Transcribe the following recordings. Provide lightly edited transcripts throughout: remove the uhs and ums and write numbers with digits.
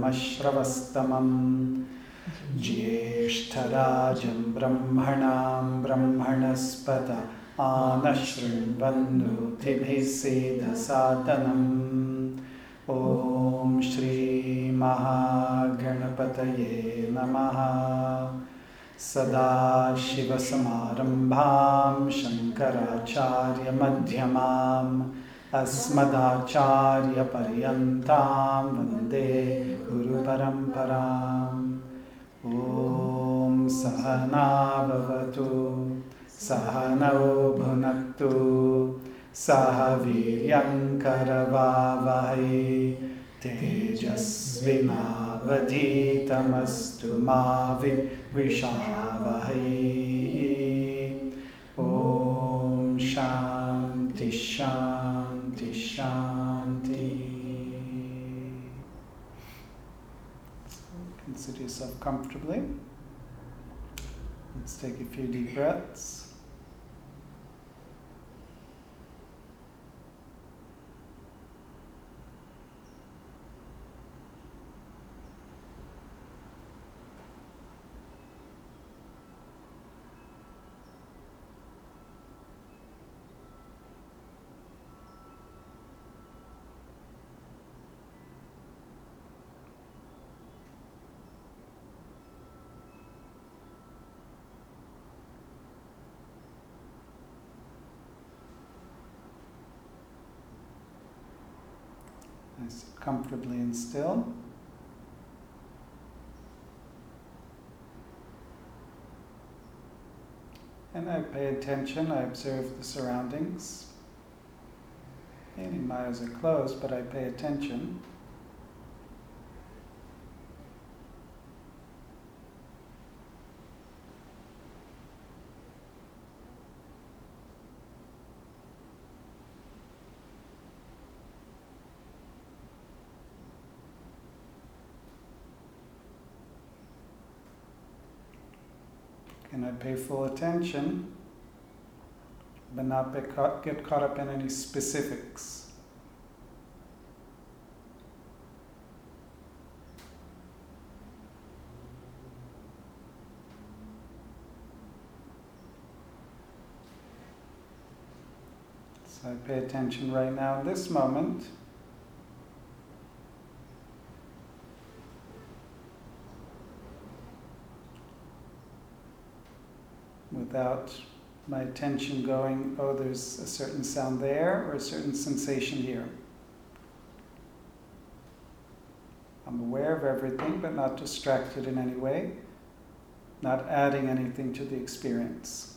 Shravastamam Jyeshtarajam Brahmanam Brahmanaspata Anashrinvannu Tibhiseda Satanam Om Shri Mahaganapataye Namaha Sadashivasamarambham Shankaracharya Madhyamam Asmadacharya Paryantam Vande Guru Paramparam Om Sahana Bhavatu Sahanao Bhunaktu Sahaviryam Karavavahi Tejasvinavadhitamastu ma Vishavahai. Om Shanti Shanti Shanti. Consider yourself comfortably. Let's take a few deep breaths. Nice, comfortably and still. And I pay attention, I observe the surroundings. Maybe my eyes are closed, but I pay attention. And I pay full attention, but not get caught up in any specifics. So I pay attention right now in this moment. Without my attention going, oh, there's a certain sound there or a certain sensation here. I'm aware of everything, but not distracted in any way, not adding anything to the experience.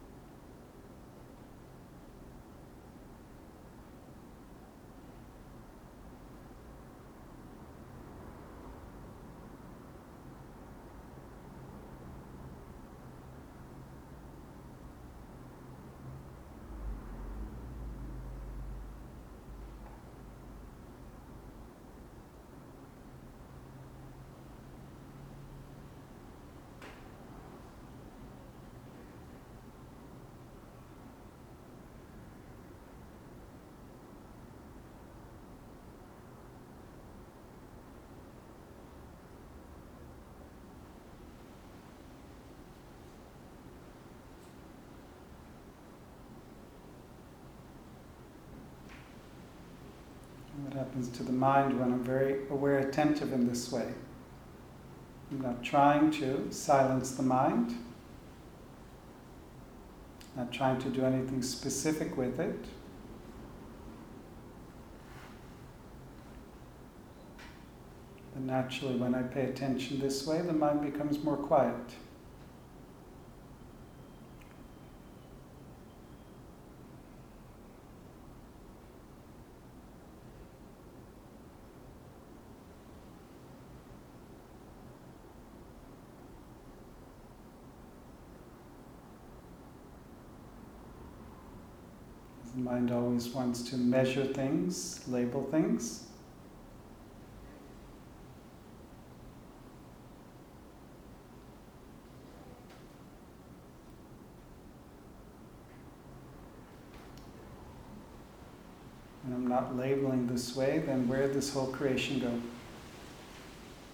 What happens to the mind when I'm very aware, attentive in this way? I'm not trying to silence the mind, not trying to do anything specific with it. But naturally, when I pay attention this way, the mind becomes more quiet. The mind always wants to measure things, label things. When I'm not labeling this way, then where did this whole creation go?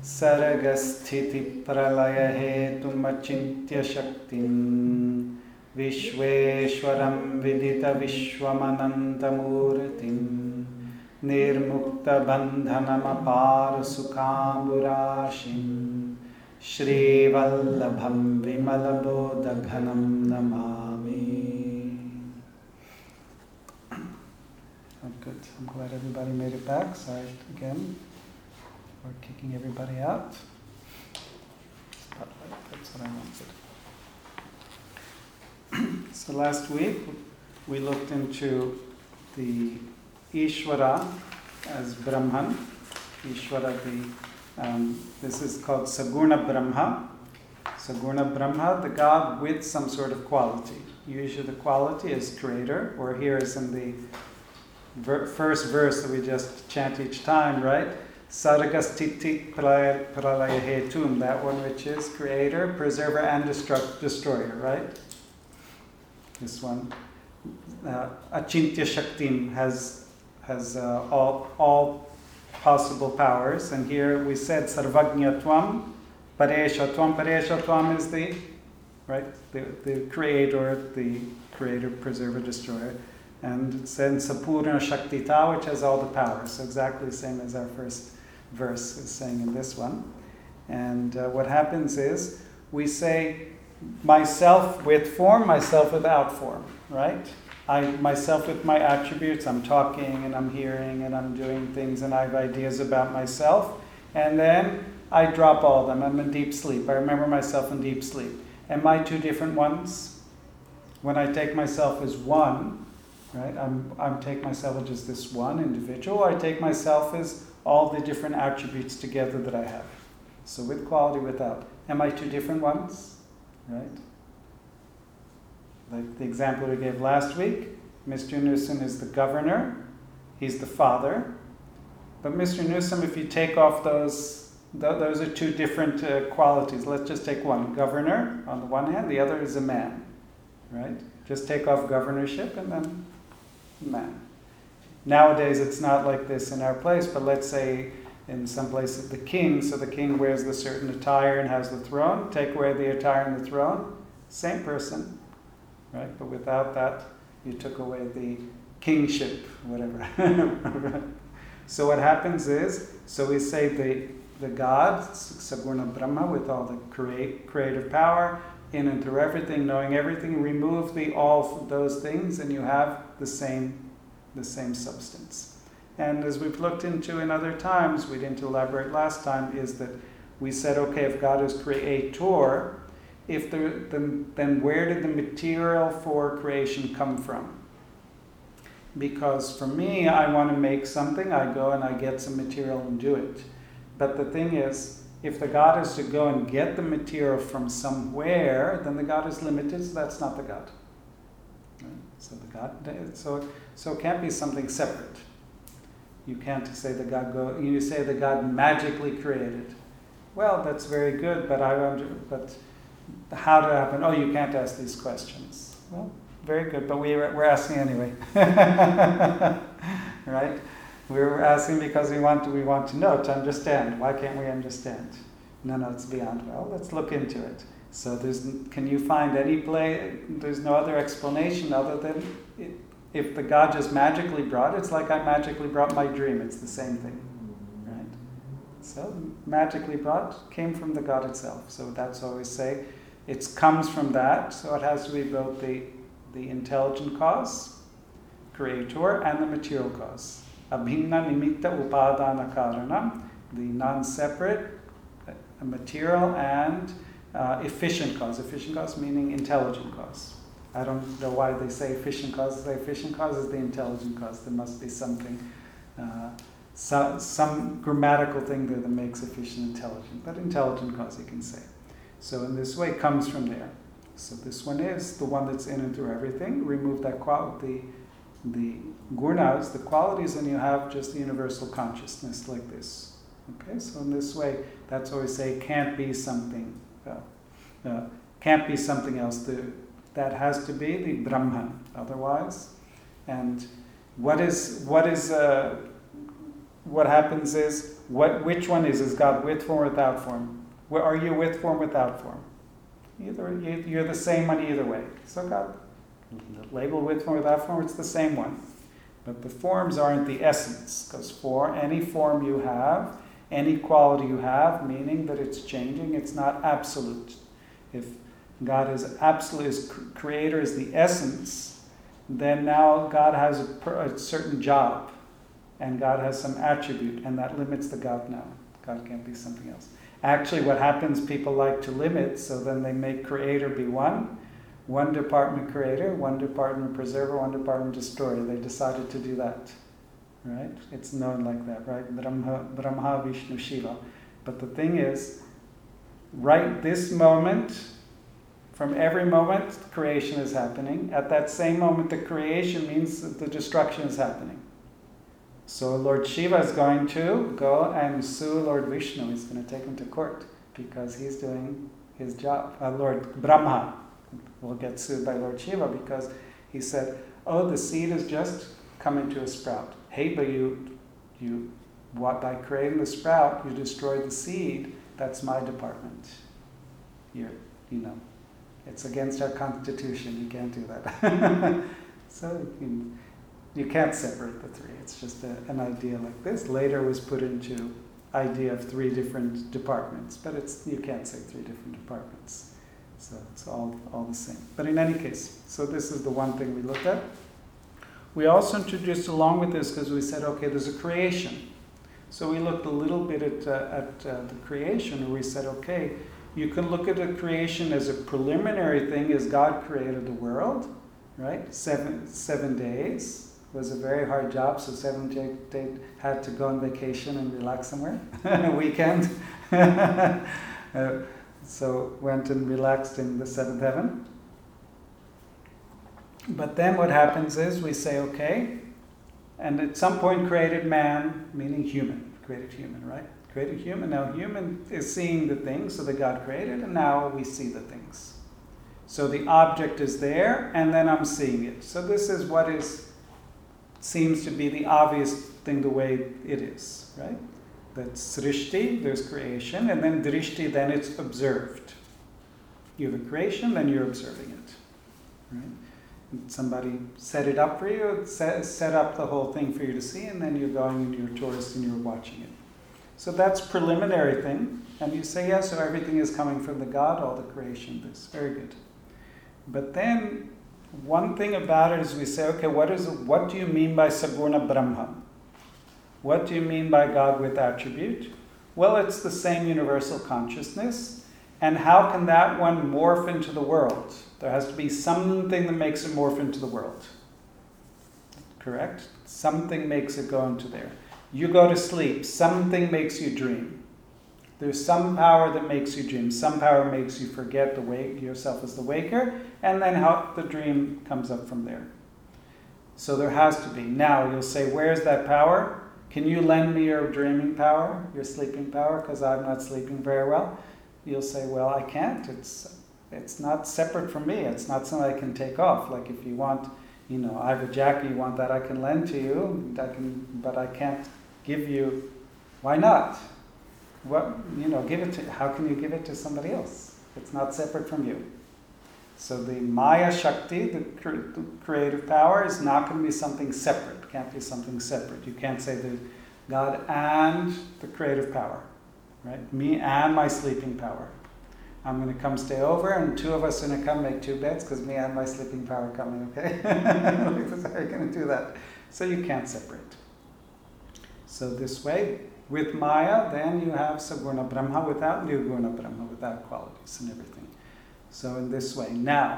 Sargasthiti pralaya hetum achintya shaktim Vishweshwaram vidita vishwamanantamurtim Nirmukta bandhanam apar sukhamburashim Shri Vallabham Vimalabodaghanam Namami. Oh, good. I'm glad everybody made it back. Sorry again for kicking everybody out. Spotlight, that's what I wanted. So last week we looked into the Ishvara as Brahman. Ishvara, this is called Saguna Brahma. Saguna Brahma, the God with some sort of quality. Usually the quality is creator, or here is in the first verse that we just chant each time, right? Sargastiti pralaya hetum, that one which is creator, preserver, and destroyer, right? This one. Achintya Shaktim has all possible powers, and here we said Sarvajñatvam, Pareshatvam. Pareshatvam is the creator, preserver, destroyer. And it said Sapurna Shaktita, which has all the powers. So exactly the same as our first verse is saying in this one. And what happens is we say myself with form, myself without form, right? Myself with my attributes, I'm talking and I'm hearing and I'm doing things and I have ideas about myself. And then I drop all of them. I'm in deep sleep. I remember myself in deep sleep. Am I two different ones? When I take myself as one, right? I take myself as just this one individual. I take myself as all the different attributes together that I have. So with quality, without. Am I two different ones? Right? Like the example we gave last week, Mr. Newsom is the governor. He's the father. But Mr. Newsom, if you take off those are two different qualities. Let's just take one. Governor on the one hand, the other is a man. Right? Just take off governorship and then man. Nowadays it's not like this in our place, but let's say in some places the king, so the king wears the certain attire and has the throne, take away the attire and the throne, same person, right? But without that, you took away the kingship, whatever. So what happens is, so we say the God, Saguna Brahma, with all the creative power, in and through everything, knowing everything, remove all those things and you have the same substance. And as we've looked into in other times, we didn't elaborate last time, is that we said, okay, if God is creator, then where did the material for creation come from? Because for me, I want to make something, I go and I get some material and do it. But the thing is, if the God is to go and get the material from somewhere, then the God is limited, so that's not the God. Right? So it can't be something separate. You can't say you say the God magically created. Well, that's very good, but but how did it happen? Oh, you can't ask these questions. Well, very good, but we're asking anyway. Right? We're asking because we want to know, to understand. Why can't we understand? No, it's beyond. Well, let's look into it. So can you find any there's no other explanation other than if the God just magically brought, it's like I magically brought my dream. It's the same thing, right? So magically brought came from the God itself. So that's what we say. It comes from that. So it has to be both the intelligent cause, creator, and the material cause. Abhinna nimitta upadana karana, the non-separate, material and efficient cause. Efficient cause meaning intelligent cause. I don't know why they say efficient cause. The efficient cause is the intelligent cause. There must be something, some grammatical thing there that makes efficient intelligent. But intelligent cause you can say. So in this way it comes from there. So this one is the one that's in and through everything. Remove that quality, the gunas, the qualities, and you have just the universal consciousness like this. Okay, so in this way, that's why we say can't be something, can't be something else. That has to be the Brahman. Otherwise, and what happens is which one is God with form or without form? Where are you with form, without form? You're the same one either way. So God, label with form, without form, it's the same one. But the forms aren't the essence, because for any form you have, any quality you have, meaning that it's changing, it's not absolute. If God is absolute, his creator is the essence, then now God has a certain job, and God has some attribute, and that limits the God now. God can't be something else. Actually, what happens, people like to limit, so then they make creator be one department creator, one department preserver, one department destroyer. They decided to do that, right? It's known like that, right? Brahma, Vishnu, Shiva. But the thing is, right this moment, from every moment, creation is happening. At that same moment, the creation means that the destruction is happening. So Lord Shiva is going to go and sue Lord Vishnu. He's going to take him to court because he's doing his job. Lord Brahma will get sued by Lord Shiva because he said, oh, the seed has just come into a sprout. Hey, but by creating the sprout, you destroyed the seed. That's my department. It's against our constitution. You can't do that. So you can't separate the three. It's just an idea like this. Later was put into idea of three different departments, but you can't say three different departments. So it's all the same. But in any case, so this is the one thing we looked at. We also introduced along with this because we said, okay, there's a creation. So we looked a little bit at the creation, and we said, okay, you can look at the creation as a preliminary thing as God created the world, right? 7 days was a very hard job, so 7th day had to go on vacation and relax somewhere, a weekend. So went and relaxed in the 7th heaven. But then what happens is we say, okay, and at some point created man, meaning human, created human, right? Created human. Now human is seeing the things that God created, and now we see the things. So the object is there, and then I'm seeing it. So this is what seems to be the obvious thing the way it is, right? That's srishti, there's creation, and then drishti, then it's observed. You have a creation, then you're observing it, right? And somebody set it up for you, set up the whole thing for you to see, and then you're going and you're a tourist and you're watching it. So that's preliminary thing, and you say, yes, so everything is coming from the God, all the creation, this, very good. But then, one thing about it is we say, okay, what do you mean by Saguna Brahma? What do you mean by God with attribute? Well, it's the same universal consciousness. And how can that one morph into the world? There has to be something that makes it morph into the world. Correct? Something makes it go into there. You go to sleep, something makes you dream. There's some power that makes you dream. Some power makes you forget yourself as the waker, and then how the dream comes up from there. So there has to be. Now you'll say, where's that power? Can you lend me your dreaming power, your sleeping power, because I'm not sleeping very well? You'll say, well, I can't. It's not separate from me. It's not something I can take off. Like if you want, I have a jacket, you want that, I can lend to you, but I can't give you. Why not? Give it to. How can you give it to somebody else? It's not separate from you. So the Maya Shakti, the creative power, is not going to be something separate. It can't be something separate. You can't say there's God and the creative power, right? Me and my sleeping power. I'm going to come stay over, and two of us are going to come make two beds because me and my sleeping power are coming, okay? How are you going to do that? So you can't separate. So this way, with Maya, then you have Saguna Brahma without Nirguna Brahma, without qualities and everything. So in this way. Now,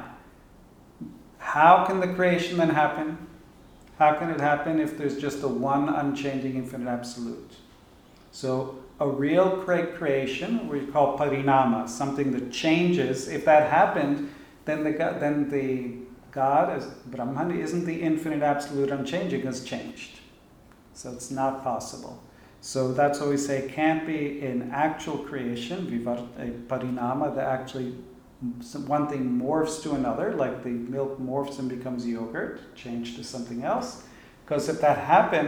how can the creation then happen? How can it happen if there's just a one unchanging infinite absolute? So a real creation, we call parinama, something that changes. If that happened, then the God, as Brahman, isn't the infinite absolute unchanging, has changed. So it's not possible. So that's what we say can't be in actual creation, parinama, that actually one thing morphs to another, like the milk morphs and becomes yogurt, changed to something else. Because if that happened,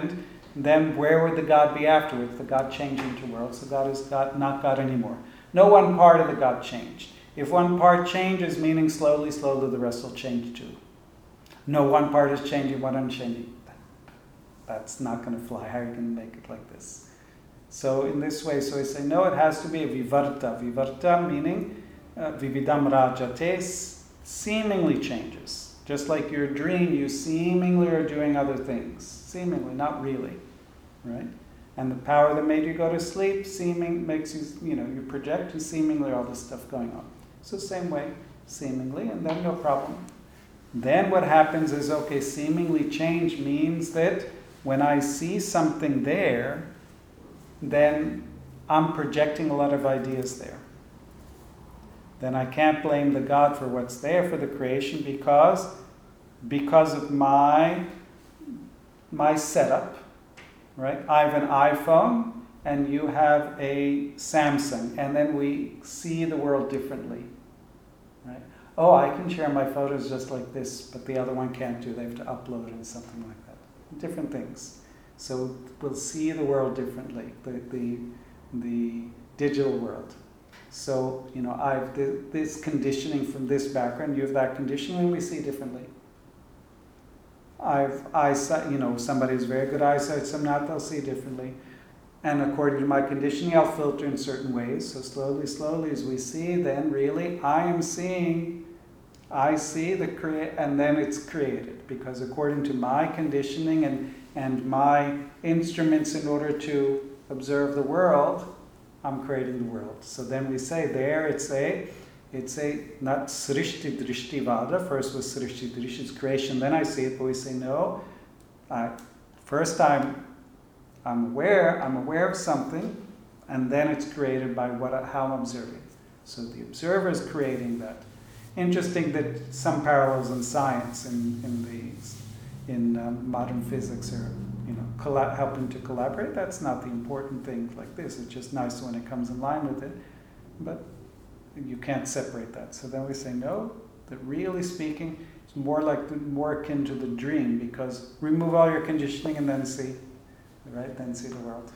then where would the God be afterwards? The God changed into world, so God is God, not God anymore. No one part of the God changed. If one part changes, meaning slowly, slowly the rest will change too. No one part is changing, one unchanging. That's not going to fly. How are you going to make it like this? So in this way, so we say, no, it has to be a vivarta. Vivarta meaning vividam rajates, seemingly changes. Just like your dream, you seemingly are doing other things. Seemingly, not really. Right? And the power that made you go to sleep, seeming makes you, you project and seemingly all this stuff going on. So same way, seemingly, and then no problem. Then what happens is, okay, seemingly change means that when I see something there, then I'm projecting a lot of ideas there. Then I can't blame the God for what's there for the creation because of my setup, right? I have an iPhone and you have a Samsung, and then we see the world differently, right? Oh, I can share my photos just like this, but the other one can't do. They have to upload it and something like that. Different things. So we'll see the world differently, the digital world. So, I've this conditioning from this background, you have that conditioning, and we see differently. I've eyesight, somebody has very good eyesight, some not, they'll see differently. And according to my conditioning, I'll filter in certain ways. So slowly, as we see, then really I see and then it's created. Because according to my conditioning and my instruments in order to observe the world, I'm creating the world. So then we say there, it's a not srishti drishti vada. First was srishti drishti, it's creation, then I see it, but we say no. First I'm aware of something, and then it's created by how I'm observing. So the observer is creating that. Interesting that some parallels in science in modern physics are helping to collaborate. That's not the important thing like this. It's just nice when it comes in line with it, but you can't separate that. So then we say no. That really speaking, it's more akin to the dream, because remove all your conditioning and then see. Right? Then see the world.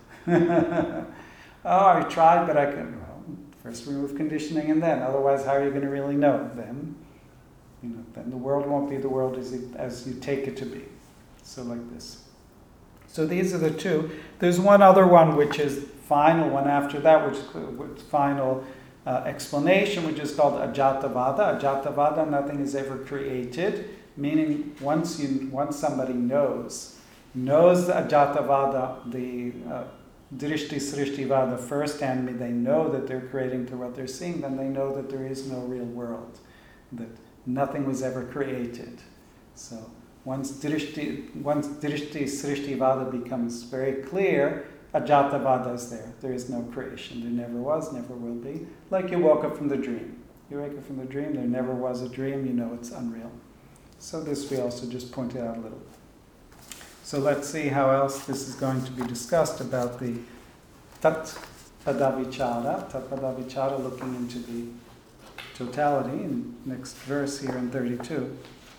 Oh, I tried, but I couldn't. Well, first remove conditioning and then. Otherwise, how are you going to really know? Then the world won't be the world as you take it to be. So like this. So these are the two. There's one other one, which is final one after that, which is final explanation, which is called Ajatavada. Ajatavada, nothing is ever created, meaning once somebody knows the Ajatavada, the Drishti Srishti Vada firsthand, they know that they're creating through what they're seeing, then they know that there is no real world, that nothing was ever created. So once Drishti Srishti Vada becomes very clear, Ajatavada is there. There is no creation. There never was, never will be. Like you woke up from the dream. You wake up from the dream, there never was a dream, you know it's unreal. So this we also just pointed out a little. So let's see how else this is going to be discussed about the Tat Padavichara. Tat Padavichara, looking into the totality. In next verse here in 32.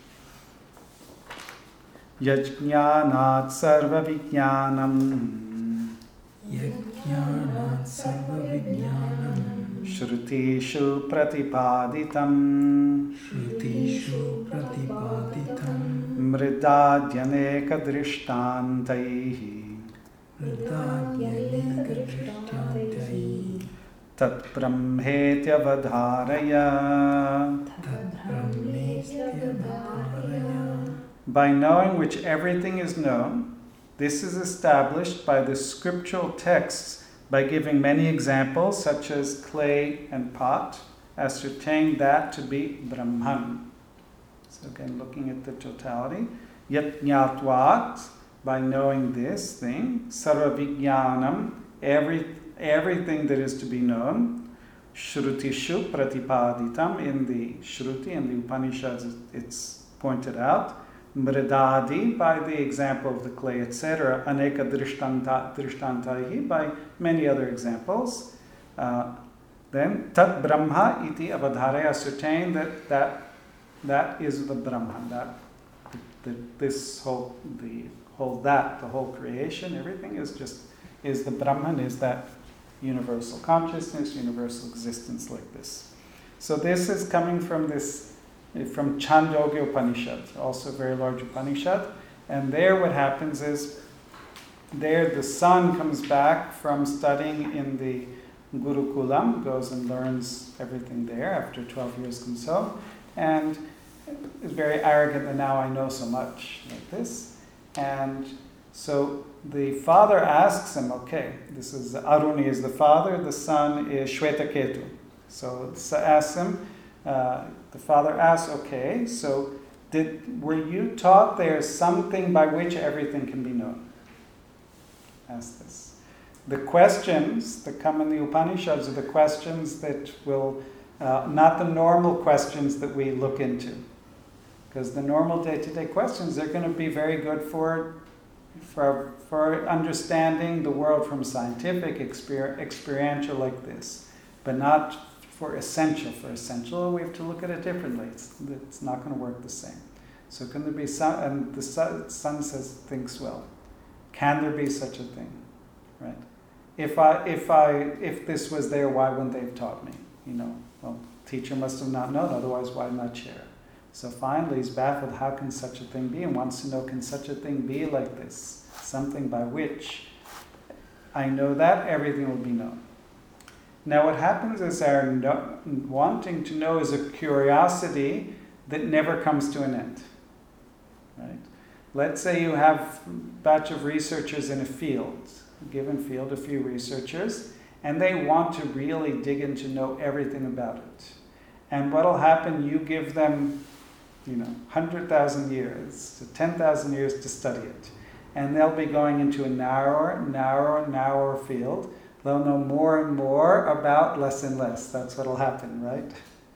Yajñānāt sarva vijñānam. Yajñānāt sarva vijñānam. Shrutishu pratipāditam. Shrutishu pratipāditam. Mridādyaneka drishtantaihi. Mridādyaneka drishtantaihi. Tat brahmetyavadhāraya. Tad brahmetyavadhāraya. By knowing which everything is known, this is established by the scriptural texts by giving many examples, such as clay and pot, ascertain that to be Brahman. So again, looking at the totality. Yat jnatvat, by knowing this thing, sarva vijñānam, everything that is to be known, shrutishu pratipāditam, in the Shruti, in the Upanishads it's pointed out, mridādi, by the example of the clay, etc., aneka drishtantaihi, by many other examples. Then tat brahma iti avadhāraya, ascertain that is the Brahman, the whole hold that, the whole creation, everything is the Brahman, is that universal consciousness, universal existence like this. So this is coming from Chandogya Upanishad, also a very large Upanishad. And there what happens is, there the son comes back from studying in the Gurukulam, goes and learns everything there after 12 years and so, and is very arrogant that now I know so much like this. And so the father asks him, okay, this is Aruni is the father, the son is Shwetaketu. So asks him, the father asks, okay, so were you taught there's something by which everything can be known? Ask this. The questions that come in the Upanishads are the questions that will, not the normal questions that we look into. Because the normal day-to-day questions, they're going to be very good for understanding the world from scientific, experiential like this. But not for essential. For essential, we have to look at it differently. It's not going to work the same. So can there be some, and the son thinks, well, can there be such a thing? Right? If this was there, why wouldn't they have taught me? Well, teacher must have not known, otherwise why not share? So finally he's baffled, how can such a thing be? And wants to know, can such a thing be like this? Something by which I know that everything will be known. Now what happens is our wanting to know is a curiosity that never comes to an end. Right? Let's say you have a batch of researchers in a field, a given field, a few researchers, and they want to really dig in to know everything about it. And what will happen, you give them 100,000 years to 10,000 years to study it. And they'll be going into a narrower field. They'll know more and more about less and less. That's what will happen, right?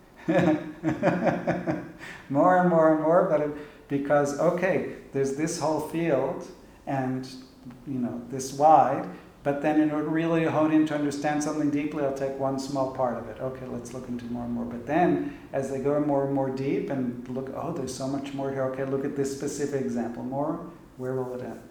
More and more and more, but because, okay, there's this whole field and, this wide, but then in order to really hone in to understand something deeply, I'll take one small part of it. Okay, let's look into more and more. But then, as they go more and more deep and look, oh, there's so much more here. Okay, look at this specific example more. Where will it end?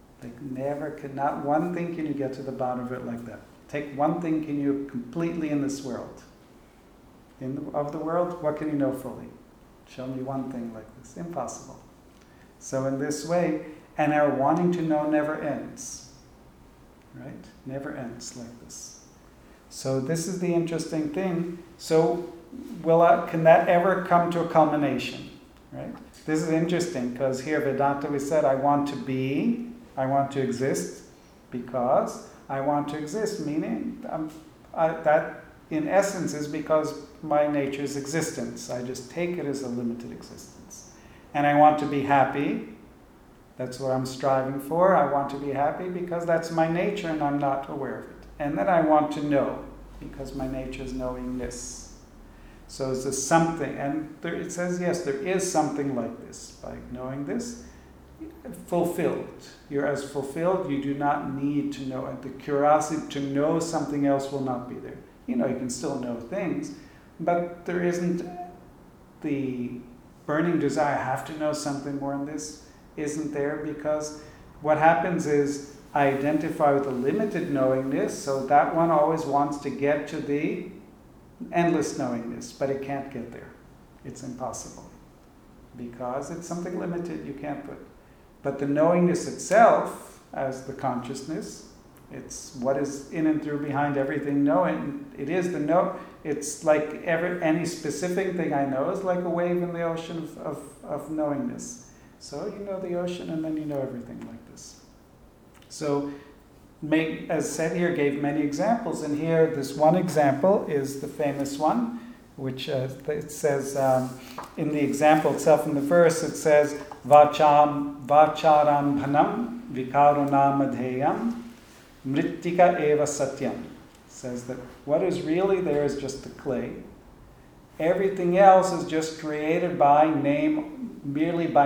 Not one thing can you get to the bottom of it like that. Take one thing can you completely in this world. Of the world, what can you know fully? Show me one thing like this. Impossible. So in this way, and our wanting to know never ends. Right? Never ends like this. So this is the interesting thing. So can that ever come to a culmination? Right? This is interesting because here Vedanta we said I want to exist because I want to exist, meaning that in essence is because my nature is existence. I just take it as a limited existence. And I want to be happy. That's what I'm striving for. I want to be happy because that's my nature and I'm not aware of it. And then I want to know because my nature is knowing this. So it's a something. And it says, yes, there is something like this. By knowing this, fulfilled. You're as fulfilled, you do not need to know. And the curiosity to know something else will not be there. You can still know things, but there isn't the burning desire, I have to know something more in this, isn't there, because what happens is I identify with a limited knowingness, so that one always wants to get to the endless knowingness, but it can't get there. It's impossible. Because it's something limited, you can't put. But the knowingness itself, as the consciousness, it's what is in and through behind everything knowing. It is the know. It's like any specific thing I know is like a wave in the ocean of knowingness. So you know the ocean and then you know everything like this. So, as said here, gave many examples. And here, this one example is the famous one, which it says, in the example itself, in the verse, it says, Vacharam bhanam vikaruna madheyam mrittika eva satyam. It says that what is really there is just the clay. Everything else is just created by name, merely by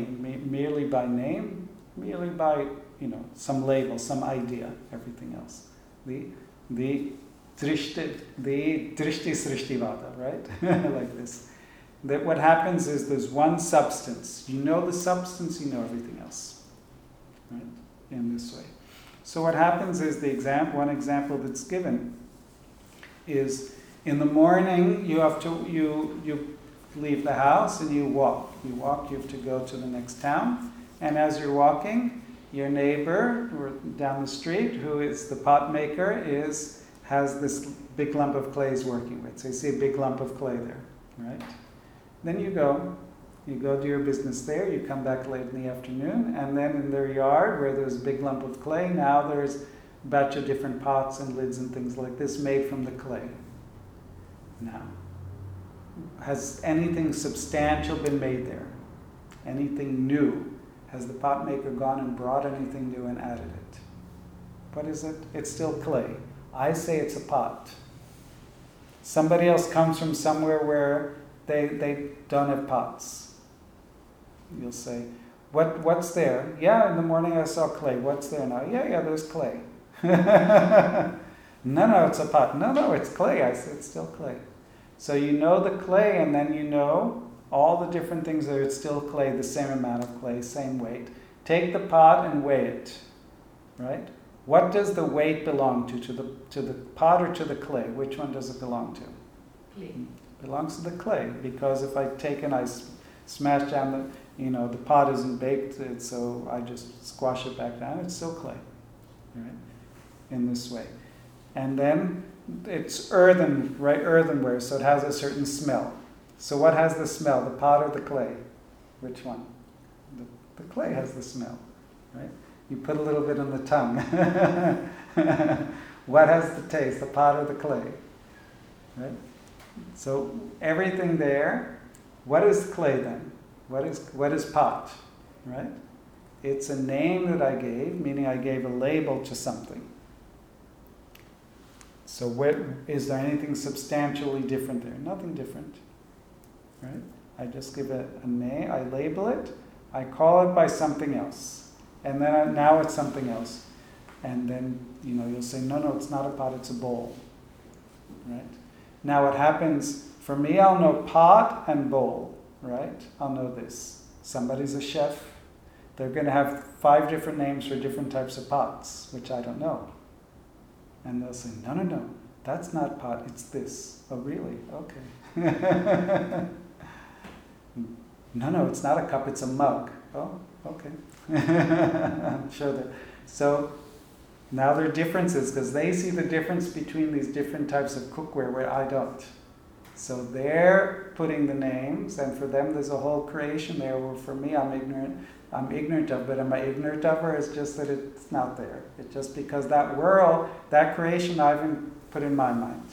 some label, some idea, everything else. The drishti srishtivada, right? Like this. That what happens is there's one substance. You know the substance, you know everything else. right? In this way. So what happens is one example that's given is in the morning you leave the house and you walk. You have to go to the next town, and as you're walking, your neighbor down the street, who is the pot maker, has this big lump of clay he's working with. So you see a big lump of clay there, right? Then you go do your business there, you come back late in the afternoon, and then in their yard where there's a big lump of clay, now there's a batch of different pots and lids and things like this made from the clay. Now, has anything substantial been made there? Anything new? Has the pot maker gone and brought anything new and added it? What is it? It's still clay. I say it's a pot. Somebody else comes from somewhere where they don't have pots. You'll say, what's there? Yeah, in the morning I saw clay. What's there now? Yeah, there's clay. No, it's a pot. No, it's clay. I said it's still clay. So you know the clay, and then you know all the different things that it's still clay, the same amount of clay, same weight. Take the pot and weigh it, right? What does the weight belong to the pot or to the clay? Which one does it belong to? Clay. It belongs to the clay, because if I take and I smash down the pot isn't baked, so I just squash it back down, it's still clay, right? In this way. And then it's earthenware, so it has a certain smell. So what has the smell, the pot or the clay? Which one? The clay has the smell, right? You put a little bit on the tongue. What has the taste, the pot or the clay? Right? So everything there, what is clay then? What is pot? Right? It's a name that I gave, meaning I gave a label to something. So is there anything substantially different there? Nothing different. Right? I just give it a name, I label it, I call it by something else. And then now it's something else. And then, you'll say, no, it's not a pot, it's a bowl. Right? Now what happens, for me, I'll know pot and bowl, right? I'll know this. Somebody's a chef. They're going to have 5 different names for different types of pots, which I don't know. And they'll say, no, that's not pot, it's this. Oh, really? Okay. No, it's not a cup, it's a mug. Oh, okay. I'm sure that. So now there are differences, because they see the difference between these different types of cookware where I don't. So they're putting the names, and for them there's a whole creation there, where for me I'm ignorant of, but am I ignorant of, or it's just that it's not there? It's just because that world, that creation I haven't put in my mind.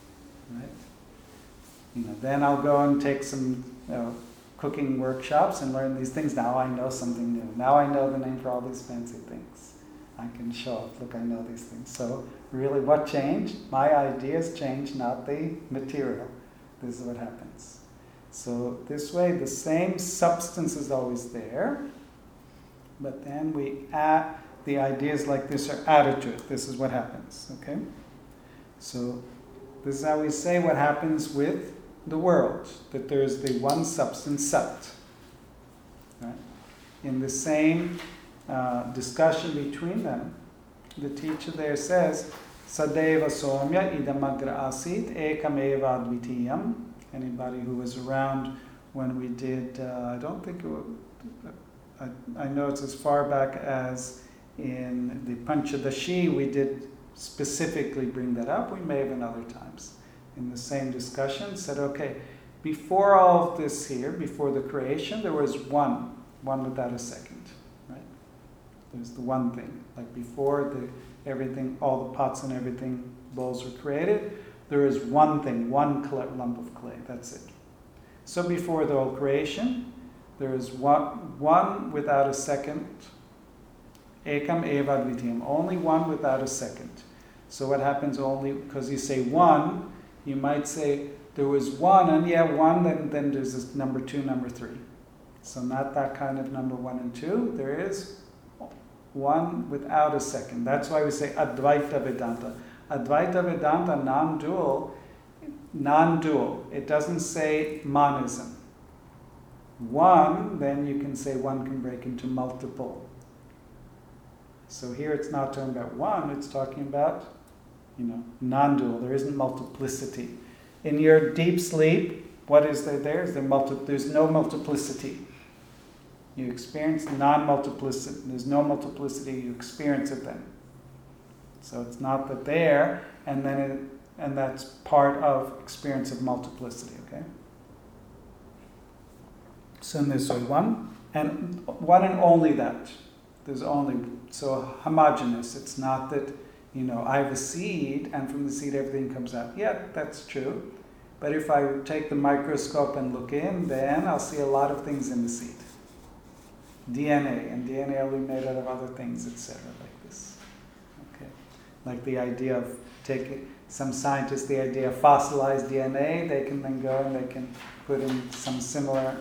Right? Then I'll go and take some cooking workshops and learn these things. Now I know something new. Now I know the name for all these fancy things. I can show up, look, I know these things. So really what changed? My ideas changed, not the material. This is what happens. So this way, the same substance is always there, but then we add, the ideas like this are added to it. This is what happens, okay? So this is how we say what happens with the world, that there is the one substance, Sat. Right? In the same discussion between them, the teacher there says, Sadeva Somya idamagra asit ekam advitiyam. Anybody who was around when we did, I don't think it was, I know it's as far back as in the Panchadashi, we did specifically bring that up. We may have in other times. In the same discussion, said, okay, before all of this here, before the creation, there was one without a second, right? There's the one thing. Like before everything, all the pots and everything, bowls were created, there is one thing, one lump of clay, that's it. So before the whole creation, there is one without a second, ekam eva advitiyam, only one without a second. So what happens only, because you say one, you might say there was one, and one, then there's this number 2, number 3. So not that kind of number 1 and 2. There is one without a second. That's why we say Advaita Vedanta. Advaita Vedanta, non-dual. It doesn't say monism. One, then you can say one can break into multiple. So here it's not talking about one, it's talking about, non-dual. There isn't multiplicity. In your deep sleep, what is there? There's no multiplicity. You experience non-multiplicity. There's no multiplicity. You experience it then. So it's not that there, and that's part of experience of multiplicity. Okay. So in this way, one and only that. There's only so homogeneous. It's not that I have a seed, and from the seed everything comes out. Yeah, that's true. But if I take the microscope and look in, then I'll see a lot of things in the seed. DNA, and DNA will be made out of other things, etc., like this. Okay, like the idea of some scientists, the idea of fossilized DNA, they can then go and they can put in some similar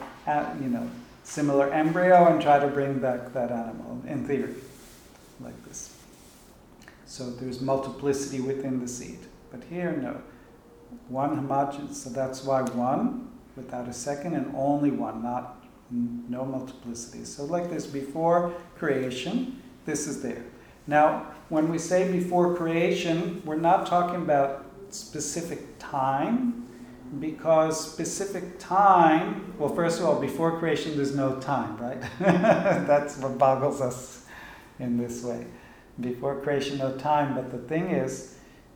embryo and try to bring back that animal, in theory, like this. So there's multiplicity within the seed. But here, no. One homogeneous, so that's why one, without a second, and only one, no multiplicity. So like this, before creation, this is there. Now, when we say before creation, we're not talking about specific time, because specific time, well, first of all, before creation there's no time, right? That's what boggles us in this way. Before creation, no time, but the thing is,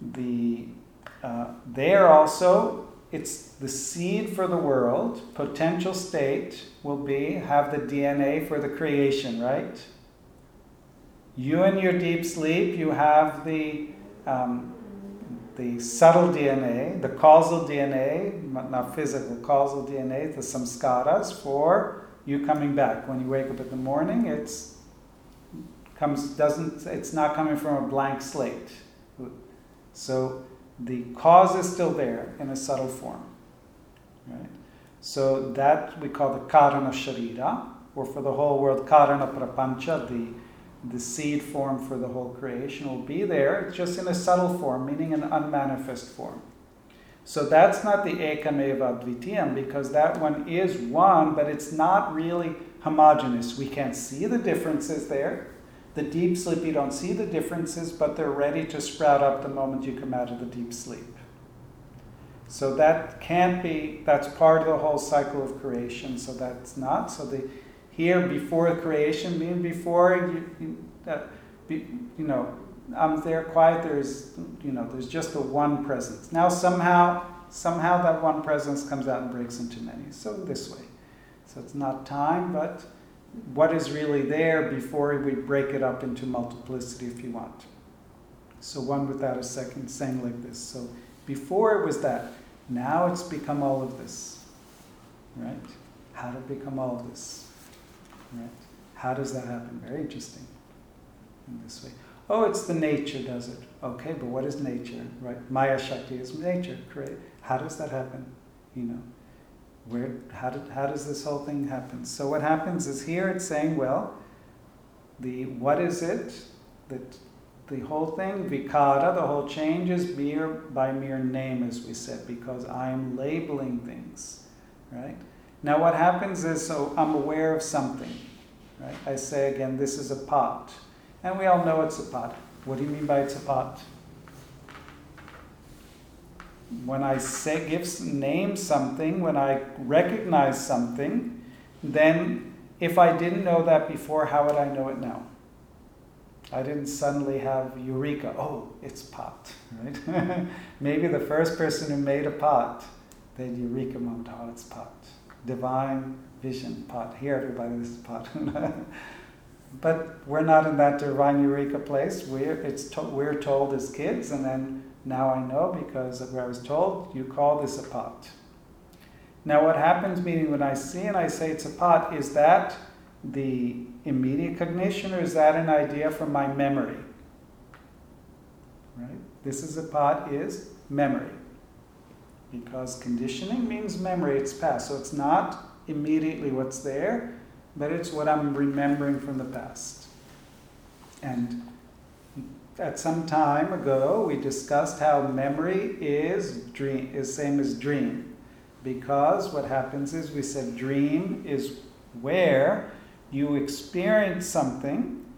there also, it's the seed for the world, potential state will have the DNA for the creation, right? You in your deep sleep, you have the subtle DNA, the causal DNA, not physical, causal DNA, the samskaras for you coming back. When you wake up in the morning, it's not coming from a blank slate. So the cause is still there in a subtle form, right? So that we call the karana sharira, or for the whole world, karana prapancha, the seed form for the whole creation will be there. It's just in a subtle form, meaning an unmanifest form. So that's not the ekameva advitiyam, because that one is one, but it's not really homogeneous. We can't see the differences there. The deep sleep, you don't see the differences, but they're ready to sprout up the moment you come out of the deep sleep. So that can't be, that's part of the whole cycle of creation, so that's not. So here before creation, being before, I'm there quiet, there's just the one presence. Now somehow that one presence comes out and breaks into many. So this way. So it's not time, but what is really there before we break it up into multiplicity, if you want. So one without a second, saying like this. So before it was that, now it's become all of this, right? How did it become all of this, right? How does that happen? Very interesting. In this way. Oh, it's the nature does it. Okay, but what is nature, right? Maya Shakti is nature, correct? How does that happen? How does this whole thing happen? So what happens is here it's saying, well, what is it that the whole thing, vikara, the whole change is by mere name, as we said, because I'm labeling things, right? Now what happens is, so I'm aware of something, right? I say again, this is a pot, and we all know it's a pot. What do you mean by it's a pot? When I name something, when I recognize something, then if I didn't know that before, how would I know it now? I didn't suddenly have eureka, oh, it's pot, right? Maybe the first person who made a pot, they had eureka moment, oh, it's pot. Divine vision, pot. Here, everybody, this is pot. But we're not in that divine eureka place. We're told as kids, and then now I know because of where I was told, you call this a pot. Now what happens, meaning when I see and I say it's a pot, is that the immediate cognition, or is that an idea from my memory? Right? This is a pot is memory. Because conditioning means memory, it's past. So it's not immediately what's there, but it's what I'm remembering from the past. And at some time ago, we discussed how memory is same as dream. Because what happens is, we said dream is where you experience something,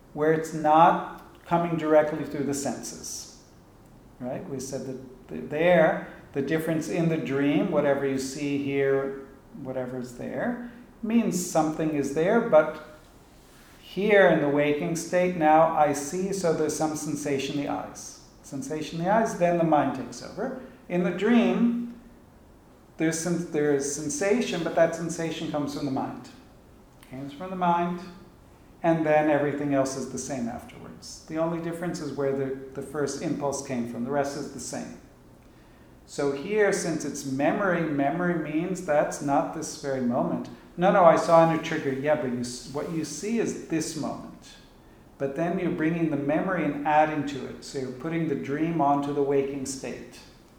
where it's not coming directly through the senses. Right? We said that there, the difference in the dream, whatever you see here, whatever's there, means something is there, but here in the waking state now I see, so there's some sensation in the eyes. Sensation in the eyes, then the mind takes over. In the dream, there's sensation, but that sensation comes from the mind. It comes from the mind, and then everything else is the same afterwards. The only difference is where the first impulse came from. The rest is the same. So here, since it's memory means that's not this very moment. No, I saw a new trigger. Yeah, but what you see is this moment. But then you're bringing the memory and adding to it. So you're putting the dream onto the waking state.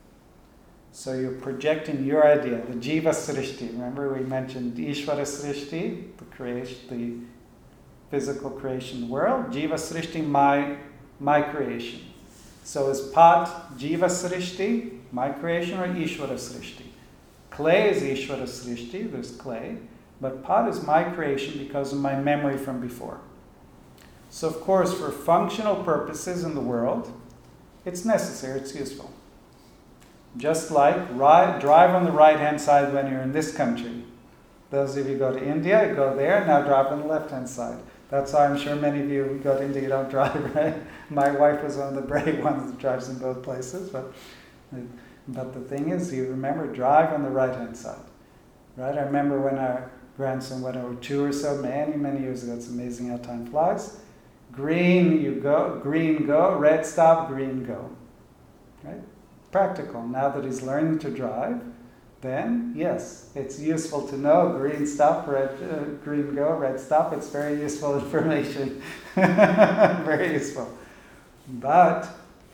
So you're projecting your idea, the Jiva Srishti. Remember we mentioned Ishvara Srishti, the creation, the physical creation world. Jiva Srishti, my creation. So is Pat Jiva Srishti, my creation, or Ishvara Srishti? Clay is Ishvara Srishti, there's clay. But Pat is my creation because of my memory from before. So of course, for functional purposes in the world, it's necessary, it's useful. Just like drive on the right-hand side when you're in this country. Those of you who go to India, you go there, now drive on the left-hand side. That's why I'm sure many of you who go to India, you don't drive, right? My wife was one of the brave ones that drives in both places. But the thing is, you remember, drive on the right-hand side. Right? I remember when our grandson went over 2 or so, many years ago. It's amazing how time flies. Green, you go. Green, go. Red, stop. Green, go. Right? Practical. Now that he's learning to drive, then yes, it's useful to know green stop, green go, red stop. It's very useful information. Very useful. But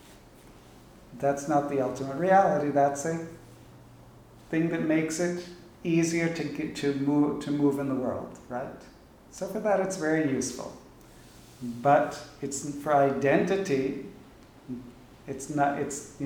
that's not the ultimate reality. That's a thing that makes it easier to move in the world, right? So for that, it's very useful. But it's for identity. It's not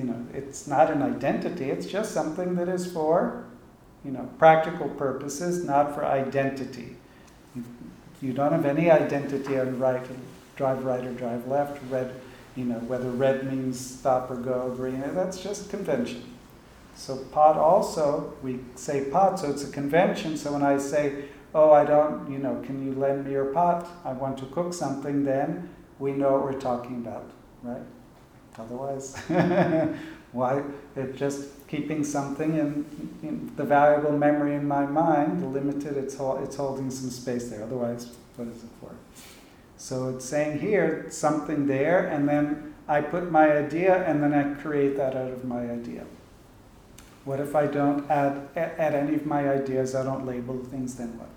an identity. It's just something that is for, practical purposes, not for identity. You don't have any identity on drive right or drive left. Red, whether red means stop or go, green. That's just convention. So pot also, we say pot, so it's a convention. So when I say, oh, I don't, can you lend me your pot? I want to cook something, then we know what we're talking about, right? Otherwise, why? It's just keeping something in the valuable memory in my mind, limited, it's holding some space there. Otherwise, what is it for? So it's saying here, something there, and then I put my idea, and then I create that out of my idea. What if I don't add any of my ideas, I don't label things, then what?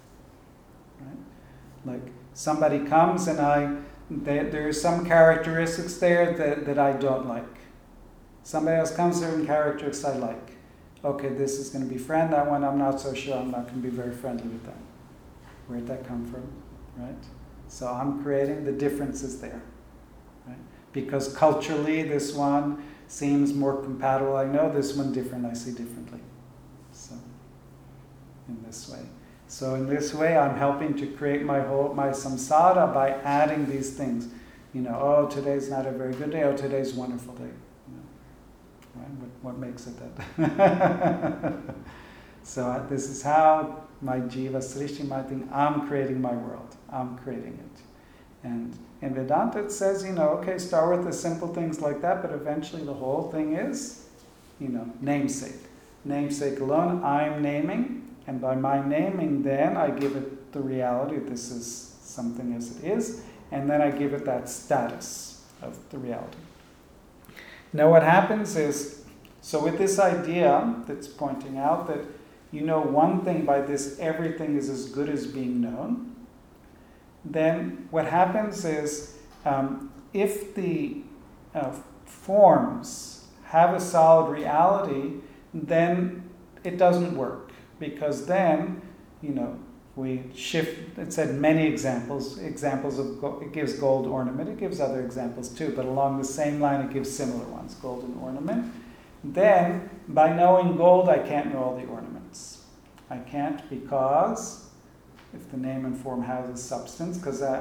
Right? Like somebody comes and there's some characteristics there that I don't like. Somebody else comes, certain characteristics I like. Okay, this is going to be friend, that one I'm not so sure, I'm not going to be very friendly with that. Where'd that come from? Right? So I'm creating the differences there. Right? Because culturally this one seems more compatible. I know this one different, I see differently. So, in this way. So in this way, I'm helping to create my samsara by adding these things. Oh, today's not a very good day. Oh, today's a wonderful day. Right? What makes it that? So this is how my jiva srishti, my thing, I'm creating my world. I'm creating it. And in Vedanta it says, okay, start with the simple things like that, but eventually the whole thing is, namesake. Namesake alone, I'm naming. And by my naming, then I give it the reality, this is something as it is, and then I give it that status of the reality. Now what happens is, so with this idea that's pointing out that one thing by this, everything is as good as being known, then what happens is, if the forms have a solid reality, then it doesn't work. Because then, we shift, it said many examples of, it gives gold ornament, it gives other examples too, but along the same line it gives similar ones, golden ornament. Then, by knowing gold, I can't know all the ornaments. I can't because, if the name and form has a substance, because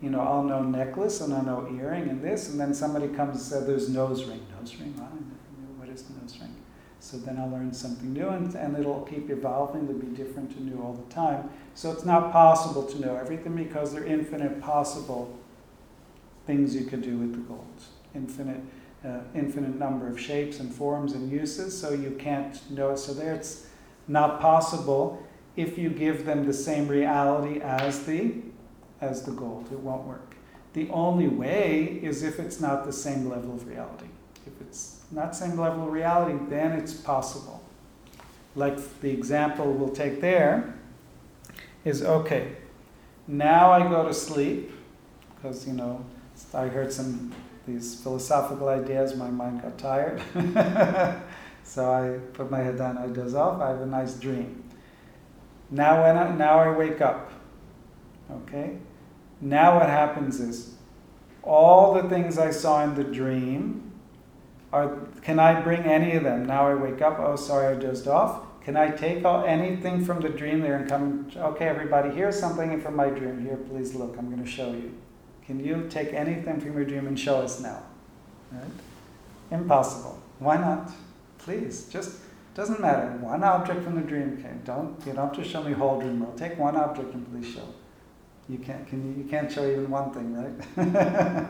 I'll know necklace and I'll know earring and this, and then somebody comes and says there's nose ring. Nose ring? What is the nose ring? So then I'll learn something new, and it'll keep evolving to be different and new all the time. So it's not possible to know everything because there are infinite possible things you could do with the gold. Infinite number of shapes and forms and uses, so you can't know. So there it's not possible if you give them the same reality as the gold. It won't work. The only way is if it's not the same level of reality. If it's not same level of reality, then it's possible. Like the example we'll take there is, okay, now I go to sleep, because, I heard these philosophical ideas, my mind got tired. So I put my head down, I doze off, I have a nice dream. Now I wake up. Okay? Now what happens is, all the things I saw in the dream, can I bring any of them? Now I wake up, oh sorry I dozed off. Can I take anything from the dream there and come, okay everybody, here's something from my dream. Here, please look, I'm going to show you. Can you take anything from your dream and show us now? Right? Impossible. Why not? Please, just doesn't matter. One object from the dream came. You don't have to show me whole dream world. Take one object and please show. You can't show even one thing, right?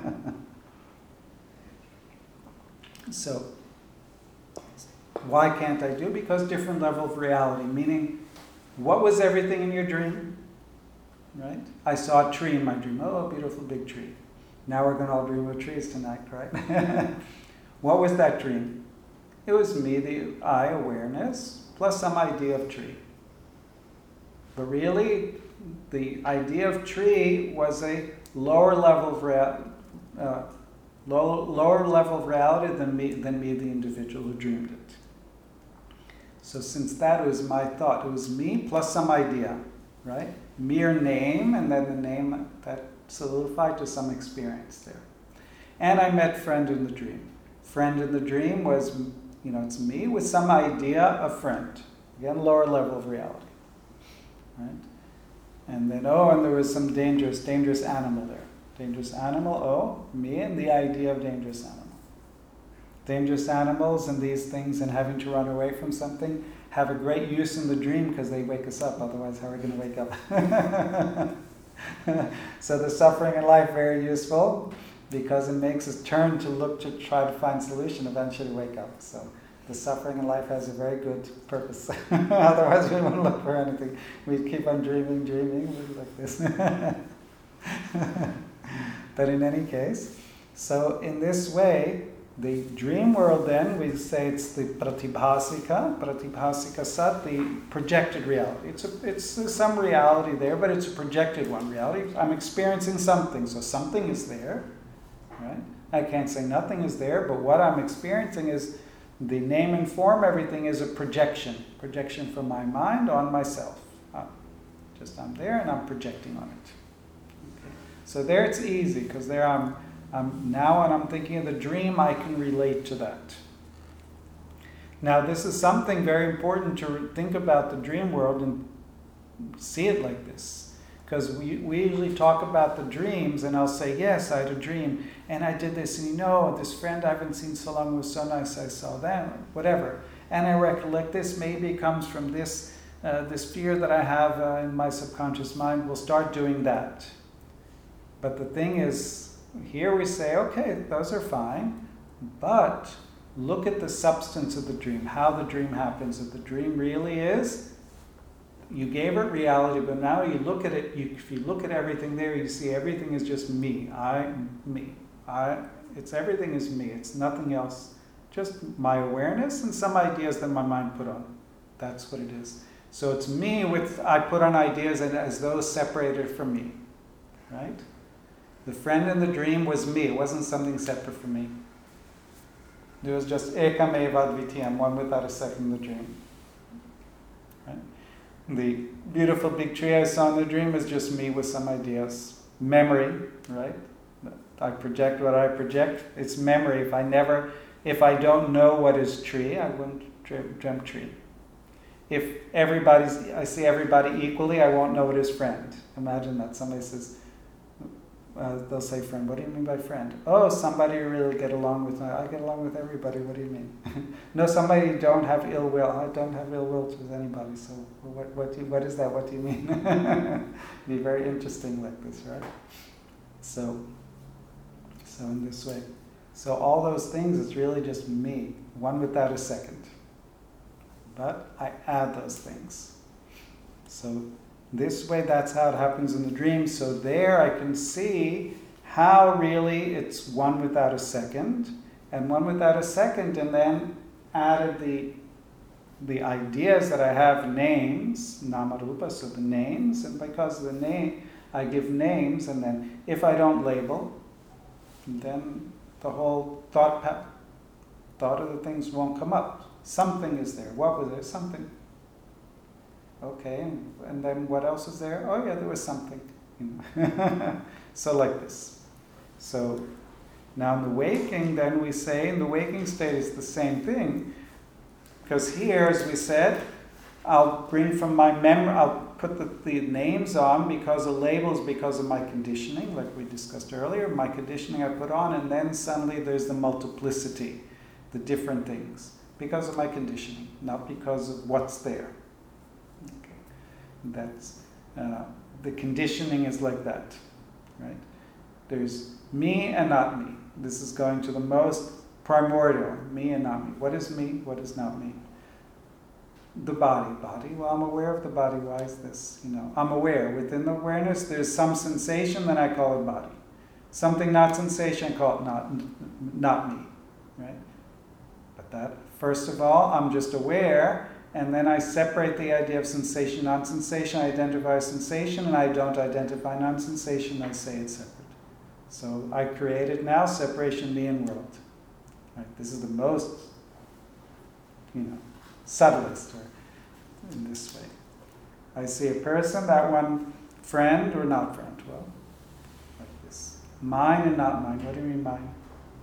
So, why can't I do? Because different level of reality. Meaning, what was everything in your dream? Right? I saw a tree in my dream. Oh, a beautiful big tree. Now we're going to all dream of trees tonight, right? What was that dream? It was me, the I awareness, plus some idea of tree. But really, the idea of tree was a lower level of reality than me, the individual who dreamed it. So since that was my thought, it was me plus some idea, right? Mere name, and then the name that solidified to some experience there. And I met friend in the dream. Friend in the dream was, it's me with some idea of friend. Again, lower level of reality, right? And then, and there was some dangerous animal there. Dangerous animal, me and the idea of dangerous animal. Dangerous animals and these things and having to run away from something have a great use in the dream because they wake us up, otherwise how are we going to wake up? So the suffering in life, very useful because it makes us turn to look to try to find solution, eventually wake up. So the suffering in life has a very good purpose. Otherwise we wouldn't look for anything. We'd keep on dreaming, like this. But in any case, so in this way, the dream world then, we say it's the pratibhasika sat, the projected reality. It's some reality there, but it's a projected one reality. I'm experiencing something, so something is there, right? I can't say nothing is there, but what I'm experiencing is the name and form, everything is a projection from my mind on myself. I'm there and I'm projecting on it. Okay. So there it's easy, because there now when I'm thinking of the dream, I can relate to that. Now this is something very important to think about the dream world and see it like this. Because we usually talk about the dreams and I'll say, yes, I had a dream and I did this, and this friend I haven't seen so long was so nice, I saw them, whatever. And I recollect this, maybe it comes from this fear that I have in my subconscious mind, we'll start doing that. But the thing is, here we say, okay, those are fine, but look at the substance of the dream, how the dream happens. If the dream really is, you gave it reality, but now you look at it, if you look at everything there, you see everything is just me, everything is me, it's nothing else, just my awareness and some ideas that my mind put on. That's what it is. So it's me I put on ideas as those separated from me, right? The friend in the dream was me. It wasn't something separate from me. It was just ekam eva advitiyam, one without a second in the dream. Right? The beautiful big tree I saw in the dream is just me with some ideas. Memory, right? I project what I project. It's memory. If I don't know what is tree, I wouldn't dream tree. If I see everybody equally, I won't know what is friend. Imagine that. Somebody says, They'll say friend. What do you mean by friend? Oh, somebody you really get along with. I get along with everybody. What do you mean? No, somebody you don't have ill will. I don't have ill will with anybody. So what is that? What do you mean? Be very interesting like this, right? So in this way. So all those things, it's really just me, one without a second. But I add those things. So this way, that's how it happens in the dream. So there I can see how really it's one without a second, and one without a second, and then added the ideas that I have, names, namarupa, so the names, and because of the name, I give names, and then if I don't label, then the whole thought of the things won't come up. Something is there. What was there? Something. Okay, and then what else is there? Oh yeah, there was something. So like this. So now in the waking, then we say, in the waking state is the same thing. Because here, as we said, I'll bring from my memory, I'll put the names on because of labels, because of my conditioning, like we discussed earlier. My conditioning I put on, and then suddenly there's the multiplicity, the different things, because of my conditioning, not because of what's there. That's the conditioning is like that, right? There's me and not me. This is going to the most primordial, me and not me. What is me? What is not me? The body. Well, I'm aware of the body. Why is this? I'm aware. Within the awareness, there's some sensation, then I call it body. Something not sensation, I call it not me, right? But that, first of all, I'm just aware. And then I separate the idea of sensation, non-sensation. I identify sensation, and I don't identify non-sensation. I say it's separate. So I created now separation, me and world. Right? This is the most, subtlest, or in this way. I see a person, that one friend or not friend. Well, like this. Mine and not mine. What do you mean mine?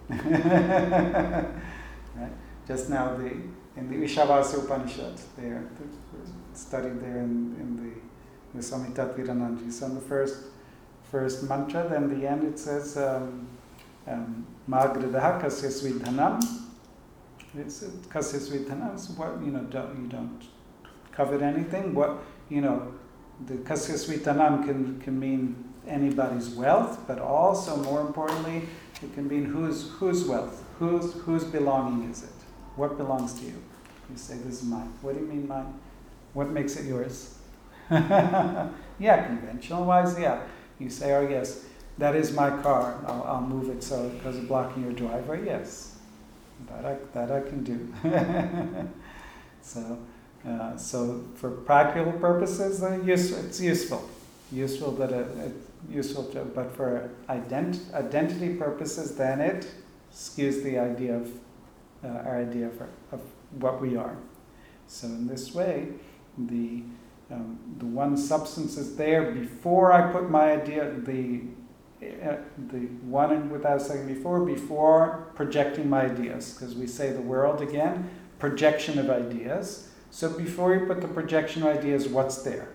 Right? Just now in the Ishavasa Upanishad, there, studied there in the Swami Tatvirananji. So in the first mantra, then the end it says, Magradaha kasya svidhanam. Kasya svidhanam is what, you don't covet anything. What, the kasya svidhanam can mean anybody's wealth, but also, more importantly, it can mean whose wealth, whose belonging is it? What belongs to you? You say, this is mine. What do you mean mine? What makes it yours? Yeah, conventional-wise, yeah. You say, oh yes, that is my car. I'll move it so because of blocking your driveway. Yes, that I can do. So for practical purposes, it's useful. But for identity purposes, then it skews the idea of our idea of what we are. So in this way, the one substance is there before I put my idea, the one and without a second before projecting my ideas, because we say the world again, projection of ideas. So before you put the projection of ideas, what's there?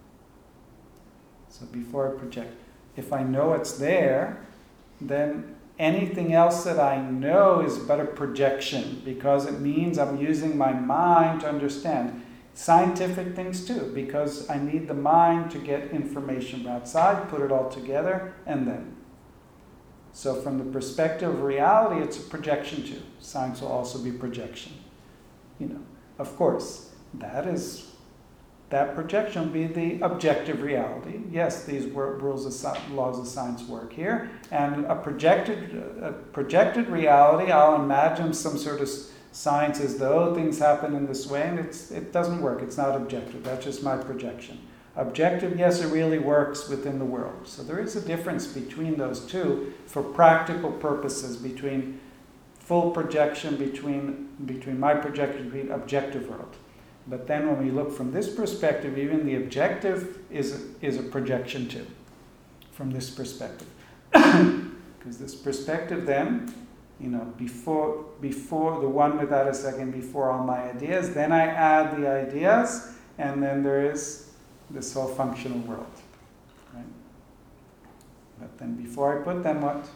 So before I project, if I know it's there, then anything else that I know is but a projection, because it means I'm using my mind to understand. Scientific things too, because I need the mind to get information from outside, put it all together, and then. So from the perspective of reality, it's a projection too. Science will also be projection. Of course, that projection will be the objective reality. Yes, these laws of science work here. And a projected reality, I'll imagine some sort of science as though things happen in this way, and it doesn't work. It's not objective. That's just my projection. Objective, yes, it really works within the world. So there is a difference between those two for practical purposes, between full projection, between my projection, between objective world. But then when we look from this perspective, even the objective is a projection too, from this perspective. Because this perspective then, before the one without a second, before all my ideas, then I add the ideas, and then there is this whole functional world. Right? But then before I put, then what?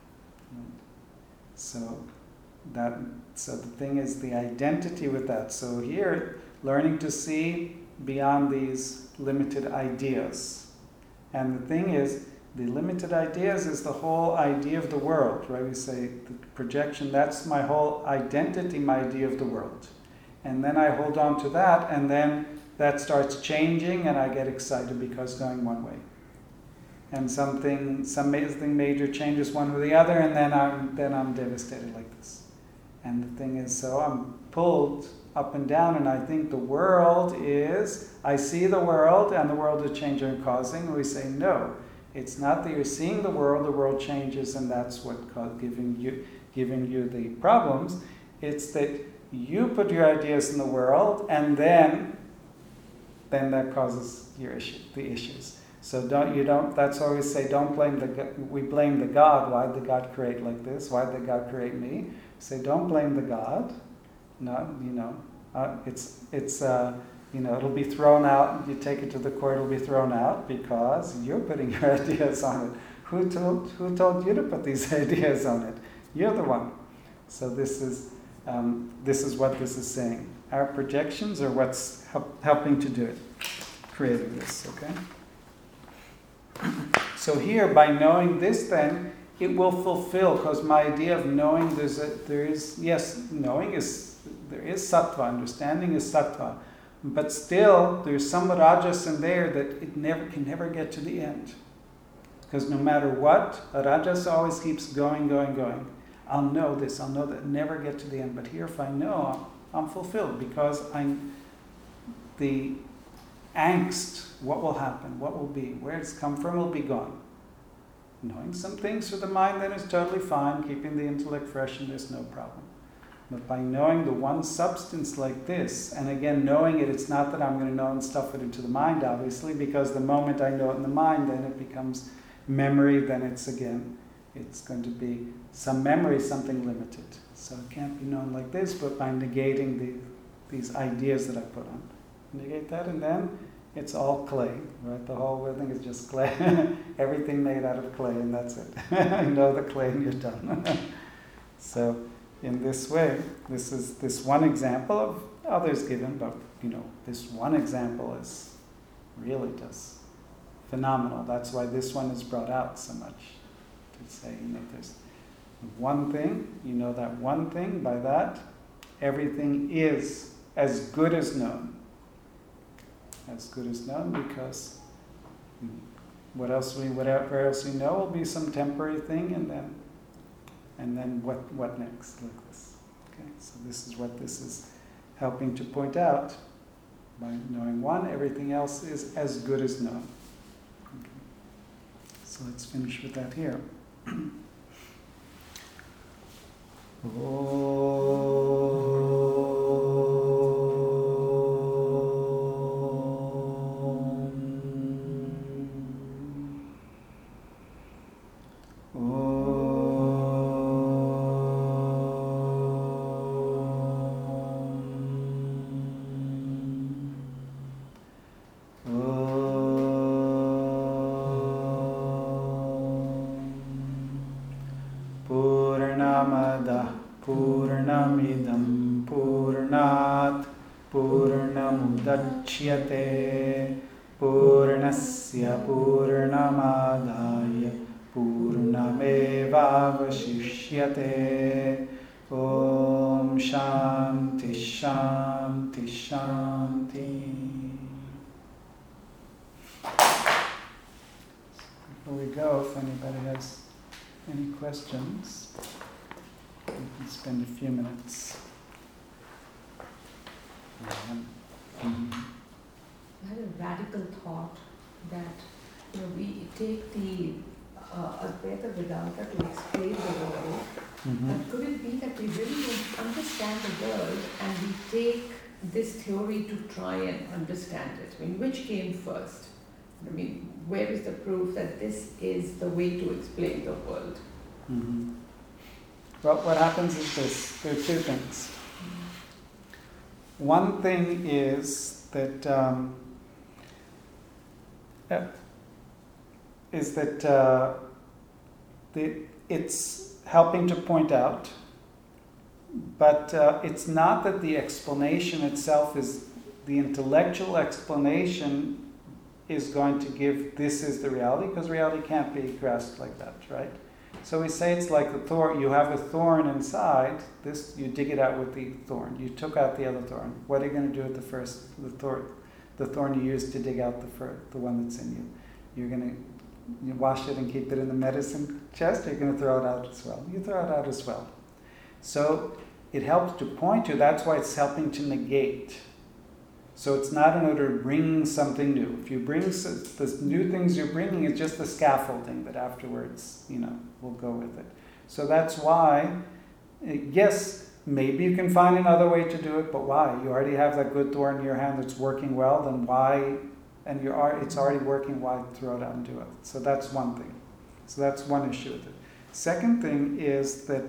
So the thing is the identity with that. So here, learning to see beyond these limited ideas. And the thing is, the limited ideas is the whole idea of the world, right? We say the projection, that's my whole identity, my idea of the world. And then I hold on to that, and then that starts changing, and I get excited because it's going one way. And something major changes one or the other, and then I'm devastated like this. And the thing is, so I'm pulled up and down, and I think the world is, I see the world, and the world is changing and causing. And we say, no, it's not that you're seeing the world changes, and that's what giving you the problems. It's that you put your ideas in the world, and then that causes the issues. So that's why we say, we blame the God. Why did the God create like this? Why did the God create me? Say, don't blame the God. No, it'll be thrown out. You take it to the court, it'll be thrown out because you're putting your ideas on it. Who told you to put these ideas on it? You're the one. So this is what this is saying. Our projections are what's helping to do it, creating this. Okay. So here, by knowing this, then it will fulfill, because my idea of knowing there is sattva, understanding is sattva, but still there's some rajas in there that it can never get to the end, because no matter what, a rajas always keeps going. I'll know this, I'll know that, never get to the end. But here, if I know, I'm fulfilled, because the angst, what will happen, what will be, where it's come from will be gone. Knowing some things for the mind then is totally fine, keeping the intellect fresh, and there's no problem. But by knowing the one substance like this, and again knowing it, it's not that I'm going to know and stuff it into the mind, obviously, because the moment I know it in the mind, then it becomes memory, then it's going to be some memory, something limited. So it can't be known like this, but by negating these ideas that I put on. Negate that, and then it's all clay, right? The whole thing is just clay. Everything made out of clay, and that's it. You know the clay and you're done. So in this way, this is this one example of others given, but this one example is really just phenomenal. That's why this one is brought out so much. To say, there's one thing, that one thing, by that, everything is as good as known. As good as known, because whatever else we know will be some temporary thing, and then what next, like this. Okay, so this is what this is helping to point out. By knowing one, everything else is as good as known. Okay. So let's finish with that here. Purnamidam Purnat Purnamudachyate Purnasya Purnamadaya Purnamevavashishyate. Om Shanti Shanti Shanti. Before we go, if anybody has any questions, we can spend a few minutes. I had a radical thought that we take the Advaita Vedanta to explain the world, but could it be that we really don't understand the world and we take this theory to try and understand it? I mean, which came first? I mean, where is the proof that this is the way to explain the world? Well, what happens is this. There are two things. One thing is that it's helping to point out, but it's not that the explanation itself is, the intellectual explanation is going to give this is the reality, because reality can't be grasped like that, right? So we say it's like a thorn. You have a thorn inside. This, you dig it out with the thorn. You took out the other thorn. What are you going to do with the thorn you used to dig out the one that's in you? You're going to wash it and keep it in the medicine chest, or you're going to throw it out as well? You throw it out as well. So it helps to point to, that's why it's helping to negate. So it's not in order to bring something new. If you bring the new things you're bringing, it's just the scaffolding that afterwards, will go with it. So that's why, yes, maybe you can find another way to do it, but why? You already have that good thorn in your hand that's working well, then why? And it's already working, why throw it out and do it? So that's one thing. So that's one issue with it. Second thing is that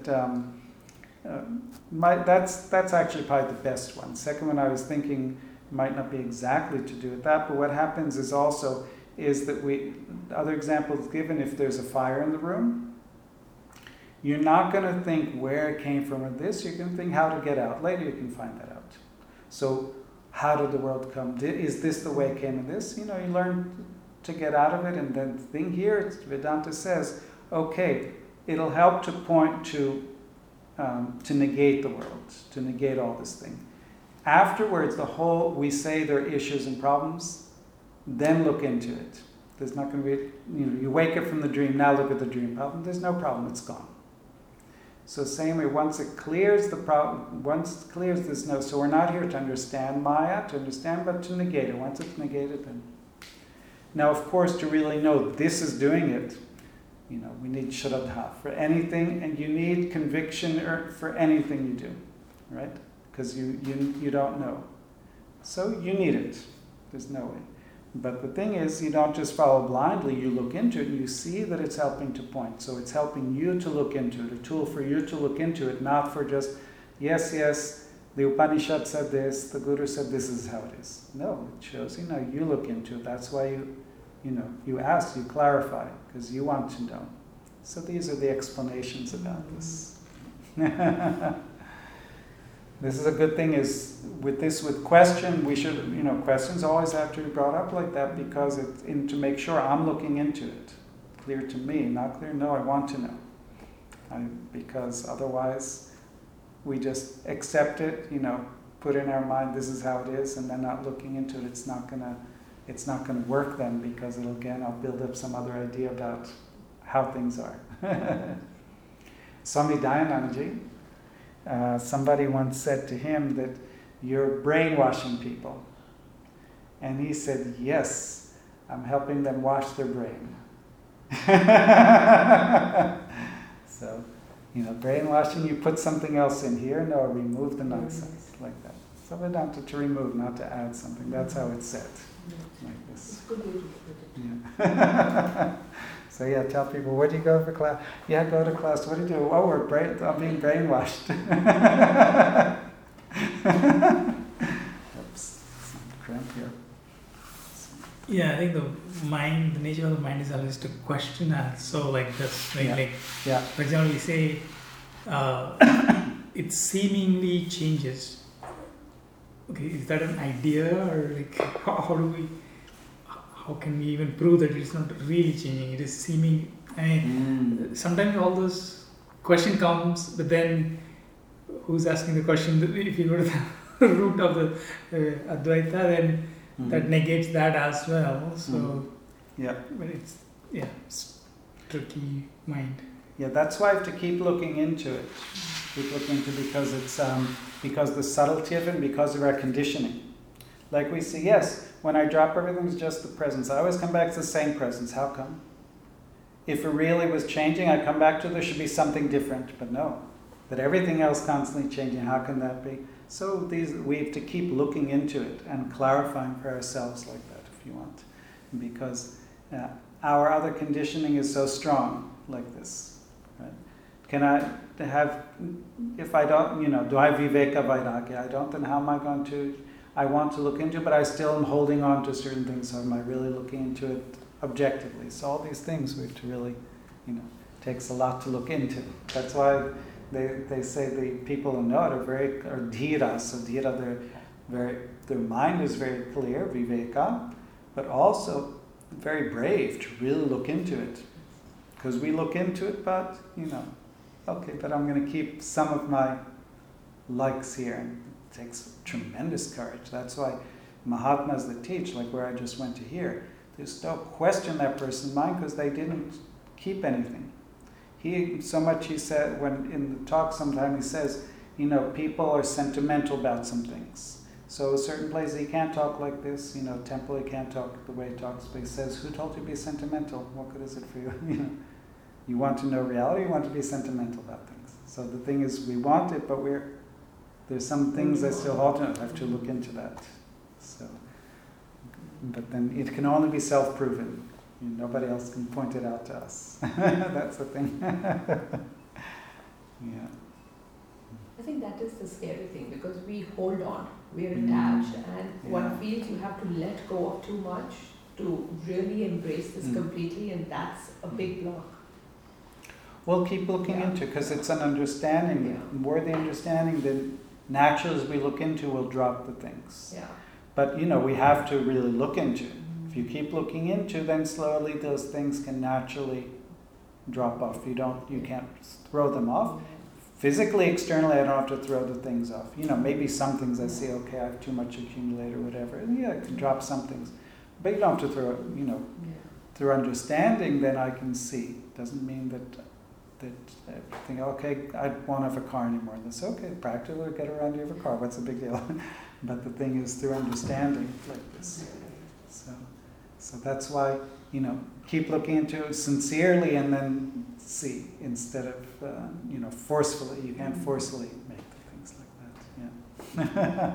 that's actually probably the best one. Second one I was thinking might not be exactly to do with that, but what happens is that other examples given, if there's a fire in the room, you're not going to think where it came from or this, you're going to think how to get out. Later you can find that out. So how did the world come? Is this the way it came in this? You learn to get out of it, and then the thing here, Vedanta says, okay, it'll help to point to negate the world, to negate all this thing. Afterwards, we say there are issues and problems, then look into it. There's not going to be, you wake up from the dream, now look at the dream problem. There's no problem, it's gone. So same way, once it clears the problem, once it clears, there's no, so we're not here to understand Maya, but to negate it. Once it's negated, then. Now, of course, to really know this is doing it, we need Shraddha for anything, and you need conviction for anything you do, right? Because you don't know. So you need it. There's no way. But the thing is, you don't just follow blindly, you look into it and you see that it's helping to point. So it's helping you to look into it, a tool for you to look into it, not for just, yes, the Upanishad said this, the Guru said this is how it is. No, it shows, you look into it. That's why you ask, you clarify, because you want to know. So these are the explanations about this. This is a good thing, is with question, we should, questions always have to be brought up like that, because to make sure I'm looking into it. Clear to me, not clear, no, I want to know. Because otherwise, we just accept it, put in our mind, this is how it is, and then not looking into it, it's not gonna work then, because I'll build up some other idea about how things are. Swami Dayanandaji, somebody once said to him that you're brainwashing people. And he said, yes, I'm helping them wash their brain. So, brainwashing, you put something else in here, no, remove the nonsense, like that. So Vedanta, to remove, not to add something. That's how it's said, like this. It's a good way to put it. Yeah. So tell people, where do you go for class? Yeah, go to class. What do you do? Oh, I'm being brainwashed. Oops, some cramp here. Yeah, I think the nature of the mind is always to question us. So like this, like for example, we say it seemingly changes. Okay, is that an idea, or like how can we even prove that it's not really changing? It is seeming. Sometimes all those question comes, but then who's asking the question? If you go to the root of the Advaita, then that negates that as well. So, but it's tricky mind. Yeah, that's why I have to keep looking into it. Because it's because the subtlety of it, and because of our conditioning. Like we see, yes, when I drop everything, it's just the presence. I always come back to the same presence. How come? If it really was changing, I come back to there should be something different. But no, that everything else constantly changing. How can that be? So we have to keep looking into it and clarifying for ourselves like that, if you want, because our other conditioning is so strong like this. Right? Can I have? If I don't, do I have viveka vairagya? I don't. Then how am I going to? I want to look into it, but I still am holding on to certain things. So am I really looking into it objectively? So all these things we have to really, takes a lot to look into. That's why they say the people who know it are dhira. So dhira, their mind is very clear, viveka, but also very brave to really look into it. Because we look into it, but, okay, but I'm going to keep some of my likes here. And it takes tremendous courage. That's why Mahatmas that teach, like where I just went to hear, there's no question that person's mind because they didn't keep anything. He said, when in the talk sometime he says, people are sentimental about some things. So a certain place he can't talk like this, temple he can't talk the way he talks, but he says, who told you to be sentimental? What good is it for you? You want to know reality, you want to be sentimental about things. So the thing is, we want it, but there's some things that still hold on. I have to look into that. So, but then it can only be self-proven. Nobody else can point it out to us. That's the thing. Yeah. I think that is the scary thing because we hold on, we're attached, and one feels you have to let go of too much to really embrace this completely, and that's a big block. We'll keep looking into it because it's an understanding. Yeah. The more the understanding, then naturally as we look into, we'll drop the things. Yeah. But we have to really look into it. If you keep looking into, then slowly those things can naturally drop off. You can't throw them off. Physically, externally, I don't have to throw the things off. Maybe some things I see, okay, I have too much accumulated or whatever. Yeah, I can drop some things. But you don't have to throw it, through understanding, then I can see. Doesn't mean that I think, okay, I won't have a car anymore. That's okay, practically get around, you have a car, what's the big deal? But the thing is through understanding like this. So that's why, keep looking into it sincerely and then see instead of, forcefully. You can't forcefully make the things like that. Yeah.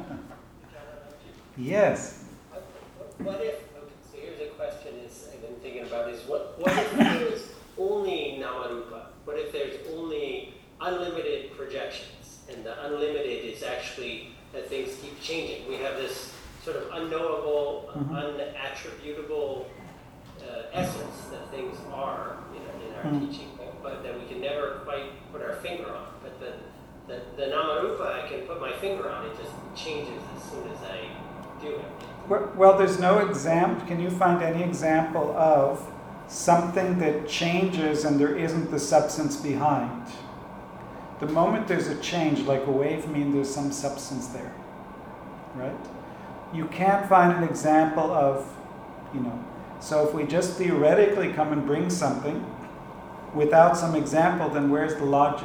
Yes. What if, so here's a question I've been thinking about is what if there's only Namarupa? What if there's only unlimited projections and the unlimited is actually that things keep changing? We have this sort of unknowable, unattributable essence that things are in our teaching, but that we can never quite put our finger on. But the Namarupa, I can put my finger on, it just changes as soon as I do it. Well, there's no example. Can you find any example of something that changes and there isn't the substance behind? The moment there's a change, like a wave, means there's some substance there, right? You can't find an example of, so if we just theoretically come and bring something without some example, then where's the logic,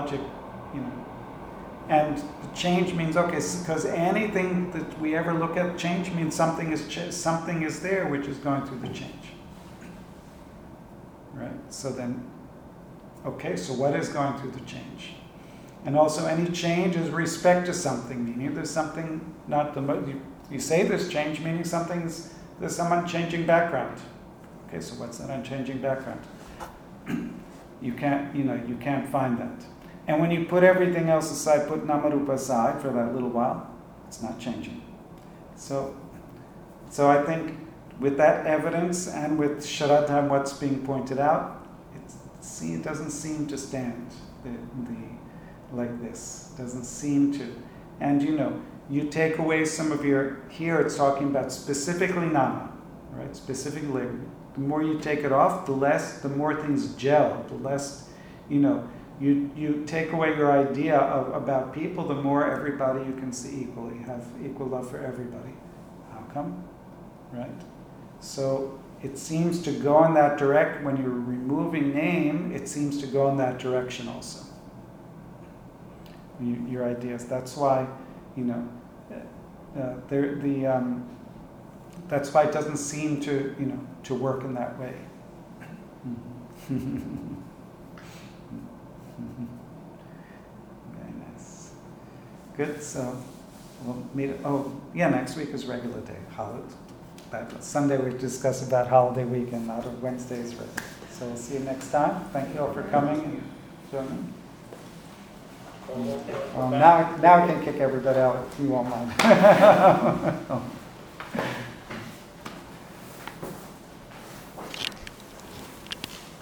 and the change means, okay, because anything that we ever look at, change means something is there which is going through the change. Right? So then, okay, so what is going through the change? And also any change is respect to something, meaning there's something, you say there's change, meaning there's some unchanging background. Okay, so what's that unchanging background? You can't find that. And when you put everything else aside, put Namarupa aside for that little while, it's not changing. So I think with that evidence and with Shraddha and what's being pointed out, it doesn't seem to stand like this. It doesn't seem to. And you take away some of here it's talking about specifically Nama, right? Specifically, the more you take it off, the more things gel, the less, you take away your idea about people, the more everybody you can see equally, have equal love for everybody. How come? Right? So it seems to go in that direction. When you're removing name, it seems to go in that direction also. Your ideas. That's why, that's why it doesn't seem to work in that way. Very nice. Good. So we'll meet. Next week is regular day, holiday. Sunday we discuss about holiday week and not of Wednesdays. So we'll see you next time. Thank you all for coming and joining. Now I can kick everybody out if you won't mind.